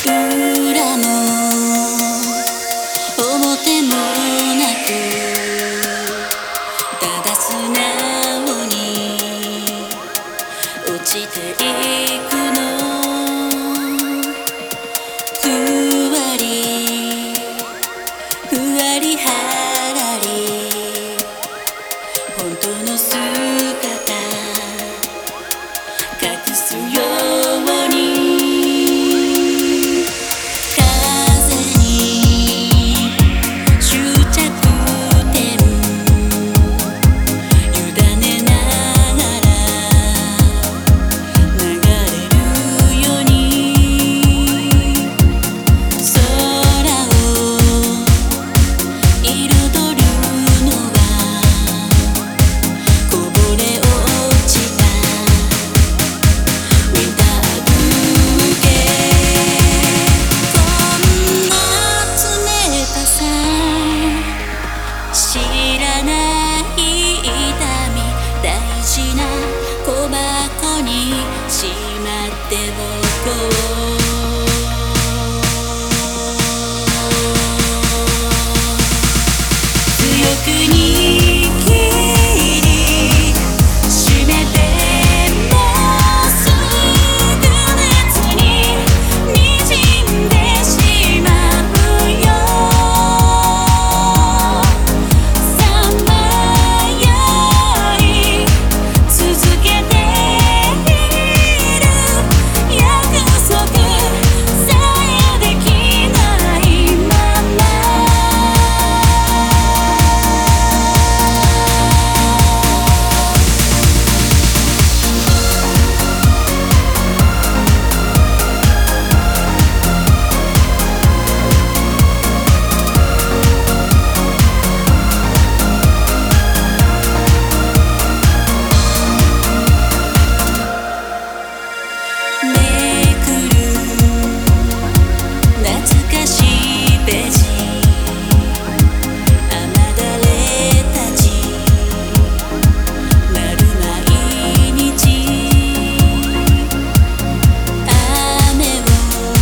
裏も表もなくただ素直に落ちていくの。ふわりふわりはらり本当の姿隠すように風に執着点委ねながら流れるように空を彩るのがこぼれ落ちたウィンターブーケ。こんな冷たさ知らない痛み大事な小箱にしまっておこう。強く握り締めてもうすぐ熱に滲んでしまうよ。さまよい続けている約束さえできないまま。めくる懐かしいページ雨だれたちなる毎日雨を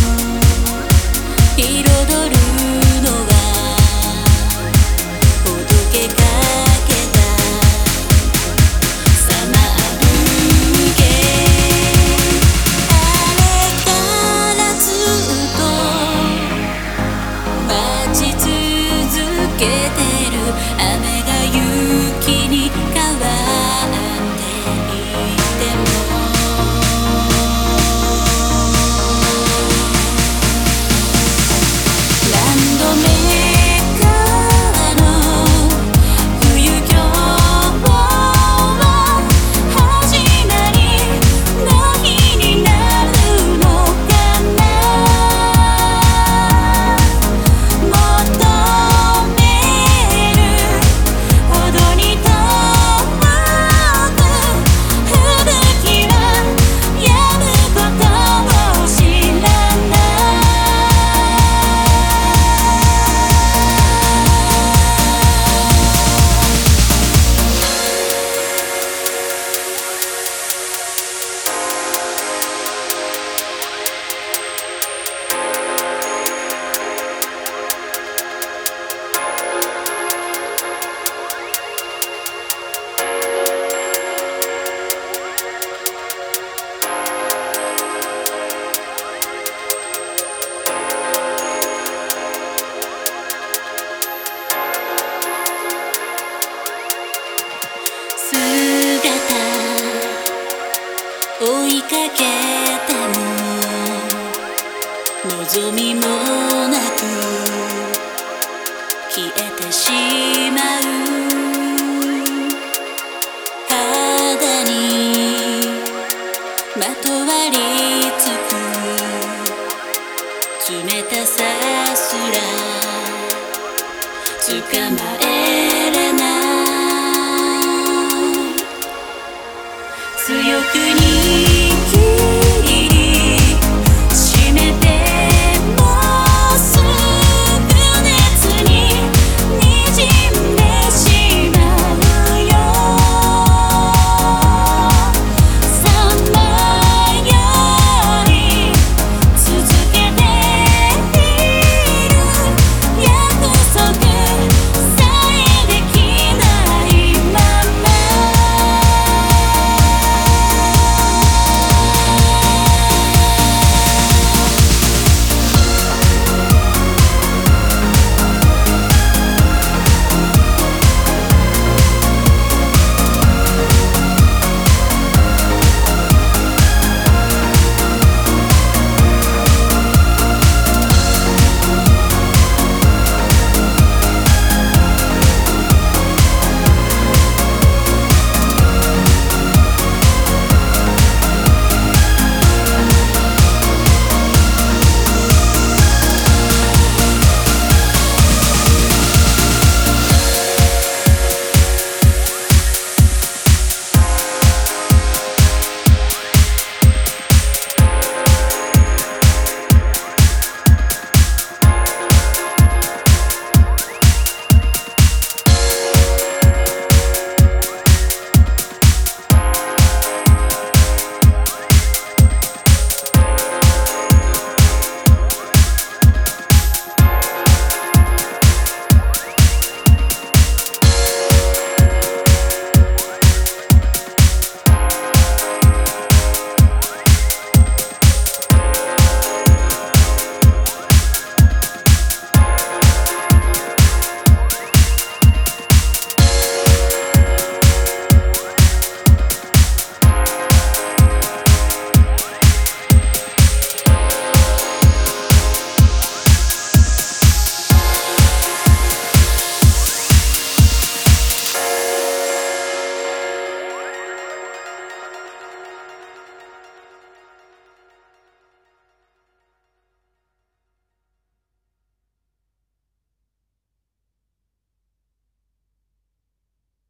彩るのがほどけかけたサマーブーケ。あれからずっと待ち続けてる雨が雪に変わっていっても何度目かの冬今日は始まりの日になるのかな。求めるほどに遠く吹雪は止むことを知らない。追いかけても望みもなく消えてしまう。肌にまとわりつく冷たさすら捕まえれない。強くに